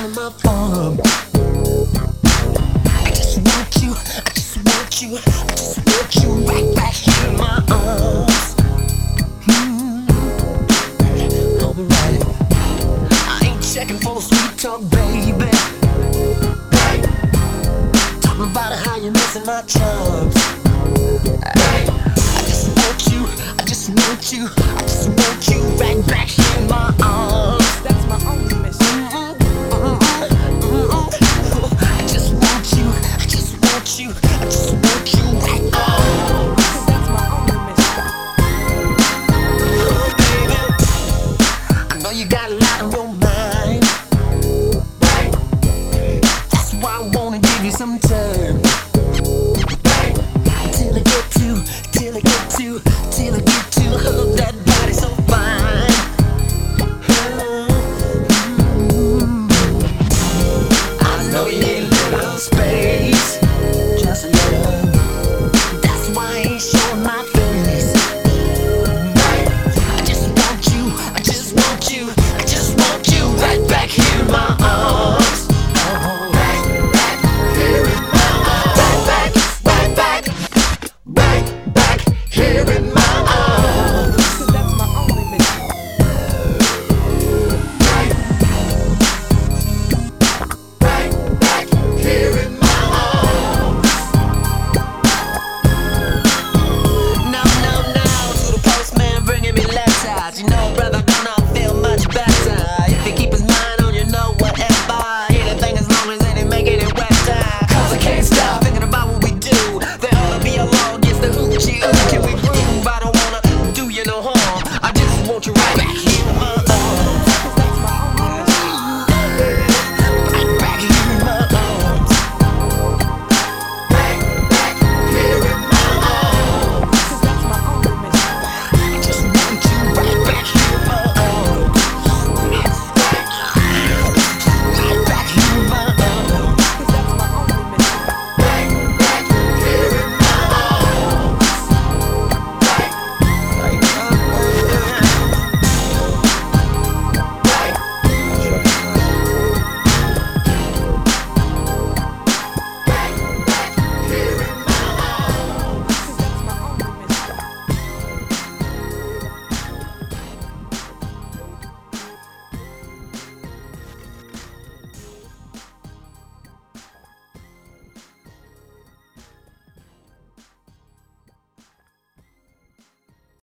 in my palm. I just want you, I just want you, I just want you right back here in my arms. Alright, I ain't checking for sweet talk, baby. Talking about how you're missing my charms. I just want you, I just want you, I just want you right back here in my arms.